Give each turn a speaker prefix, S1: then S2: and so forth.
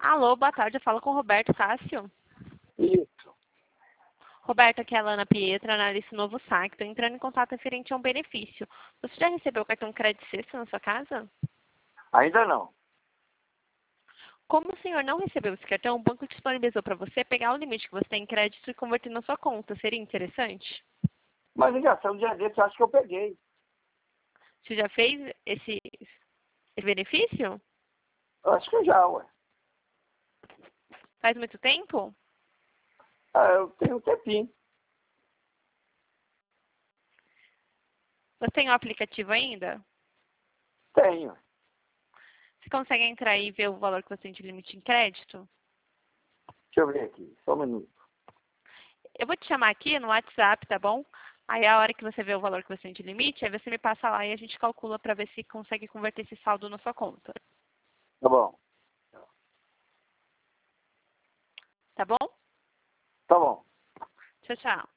S1: Alô, boa tarde. Eu falo com o Roberto Cássio.
S2: Isso.
S1: Roberto, aqui é a Lana Pietra, analista do Novo Saque. Estou entrando em contato referente a um benefício. Você já recebeu o cartão Crédito Sexta na sua casa?
S2: Ainda não.
S1: Como o senhor não recebeu esse cartão, o banco disponibilizou para você pegar o limite que você tem em crédito e converter na sua conta. Seria interessante?
S2: Mas ligação um dia desse, eu acho que eu peguei.
S1: Você já fez esse benefício?
S2: Eu acho que já, ué.
S1: Faz muito tempo?
S2: Ah, eu tenho um tempinho.
S1: Você tem o aplicativo ainda?
S2: Tenho.
S1: Você consegue entrar aí e ver o valor que você tem de limite em crédito?
S2: Deixa eu ver aqui, só um minuto.
S1: Eu vou te chamar aqui no WhatsApp, tá bom? Aí a hora que você vê o valor que você tem de limite, aí você me passa lá e a gente calcula para ver se consegue converter esse saldo na sua conta.
S2: Tá bom.
S1: Tá bom?
S2: Tá bom.
S1: Tchau, tchau.